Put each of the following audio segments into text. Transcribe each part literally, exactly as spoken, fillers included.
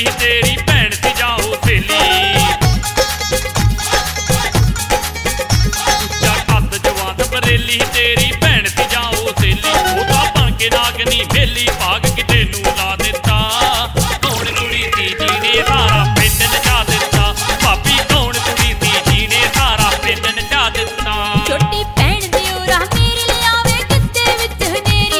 ਬਰੇਲੀ ਤੇਰੀ ਭੈਣ ਸੀ ਜਾਂ ਉਹ ਸਹੇਲੀ। ਉੱਚਾ ਕੱਦ ਜਵਾਨ ਬਰੇਲੀ ਤੇਰੀ ਭੈਣ ਸੀ ਜਾਂ ਉਹ ਸਹੇਲੀ। ਉਹ ਤਾਂ ਬਣ ਕੇ ਨਾਗਨੀ ਵੇਲੀ ਭਾਗ ਕਿਤੇ ਨੂੰ ਲਾ ਦਿੱਤਾ। ਕੌਣ ਕੁੜੀ ਸੀ ਜਿਹਨੇ ਸਾਰਾ ਪਿੰਡ ਨਚਾ ਦਿੱਤਾ। ਭਾਬੀ ਕੌਣ ਕੁੜੀ ਸੀ ਜਿਹਨੇ ਸਾਰਾ ਪਿੰਡ ਨਚਾ ਦਿੱਤਾ। ਛੋਟੀ ਭੈਣ ਦਿਓਰਾ ਮੇਰੇ ਲਿਆਵੇ ਕਿੱਤੇ ਵਿੱਚ ਹਨੇਰੀ।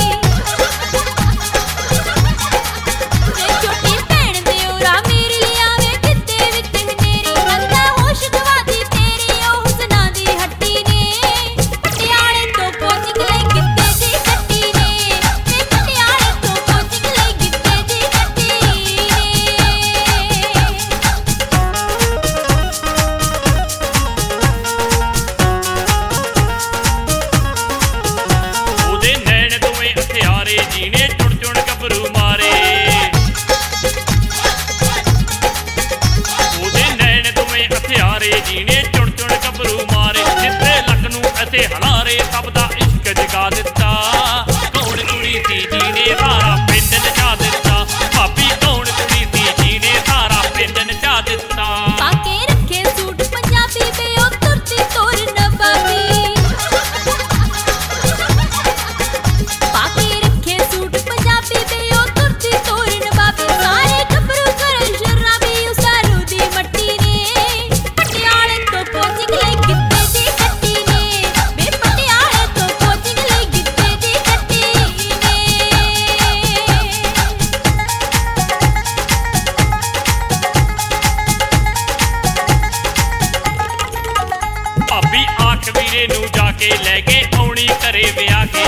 ਛੋਟੀ ਭੈਣ ਦਿਓਰਾ ਮੇਰੇ ਲਿਆਵੇ ਕਿੱਤੇ ਵਿੱਚ ਹਨੇਰੀ। ਲੱਗਦਾ ਹੋਸ਼ ਗਵਾਦੀ ਤੇਰੀ ਉਹ ਹੁਸਨਾਂ ਦੀ ਹੱਟੀ ਨੇ। ਪਟਿਆਲੇ ਤੋਂ ਕੋਚਿੰਗ ਲਈ ਕਿੱਤੇ ਦੀ ਕੱਟੀ ਨੇ। ਤੇ ਪਟਿਆਲੇ ਤੋਂ ਕੋਚਿੰਗ ਲਈ ਕਿੱਤੇ ਦੀ ਕੱਟੀ ਨੇ। ਉਹਦੇ ਨੈਣ ਦੋਵੇਂ ਹਥਿਆਰੇ ਜਿਹਨੇ ਚੁਣ ਚੁਣ ਗੱਭਰੂ ਮਾਰੇ। ਉਹਦੇ ਨੈਣ ਦੋਵੇਂ ਹਥਿਆਰੇ ਜਿਹਨੇ ਚੁਣ ਚੁਣ ਗੱਭਰੂ ਮਾਰੇ। ਜਿੱਥੇ ਲੱਕ ਨੂੰ ਅਤੇ ਹਲਾਰੇ ਸਭ ਦਾ ਇਸ਼ਕ ਜਗਾ ਦਿੱਤਾ। ਕੌਣ ਕੁੜੀ ਸੀ ਜਿਹਨੇ ਸਾਰਾ ਪਿੰਡ ਨਚਾ ਦਿੱਤਾ। ਭਾਬੀ ਕੌਣ ਕੁੜੀ ਸੀ ਜਿਹਨੇ ਸਾਰਾ ਪਿੰਡ ਨਚਾ ਦਿੱਤਾ। ਪਾ ਕੇ ਰੱਖੇ ਸੂਟ ਪੰਜਾਬੀ ਵੇ ਉਹ ਤੁਰਦੀ ਤੋਰ ਨਵਾਬੀ। ਪਾ ਕੇ ਰੱਖੇ ਸੂਟ ਪੰਜਾਬੀ ਵੇ ਉਹ ਤੁਰਦੀ ਤੋਰ ਨਵਾਬੀ। ਸਾਰੇ ਗੱਭਰੂ ਕਰਨ ਸ਼ਰਾਬੀ ਉਸਾਰੂ ਦੀ ਮੱਟੀ ਨੇ। ਪਟਿਆਲੇ ਤੋਂ ਕੋਚਿੰਗ ਲਈ ਕਿੱਤੇ ਦੀ ਕੱਟੀ ਨੇ। ਵੇ ਪਟਿਆਲੇ ਤੋਂ ਕੋਚਿੰਗ ਲਈ ਕਿੱਤੇ ਦੀ ਕੱਟੀ ਨੇ। ਭਾਬੀ ਆਖ ਵੀਰੇ ਨੂੰ ਜਾ ਕੇ ਲੈ ਕੇ ਆਉਣੀ ਘਰੇ ਵਿਆਹ ਕੇ।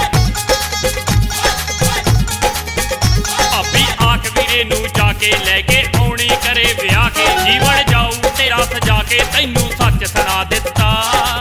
ਭਾਬੀ ਆਖ ਵੀਰੇ ਨੂੰ ਜਾ ਕੇ ਲੈ ਕੇ ਆਉਣੀ ਘਰੇ ਵਿਆਹ ਕੇ। ਜੀਵਨ ਜਾਊ ਤੇਰਾ ਸਜਾ ਕੇ ਤੈਨੂੰ ਸੱਚ ਸੁਣਾ ਦਿੱਤਾ।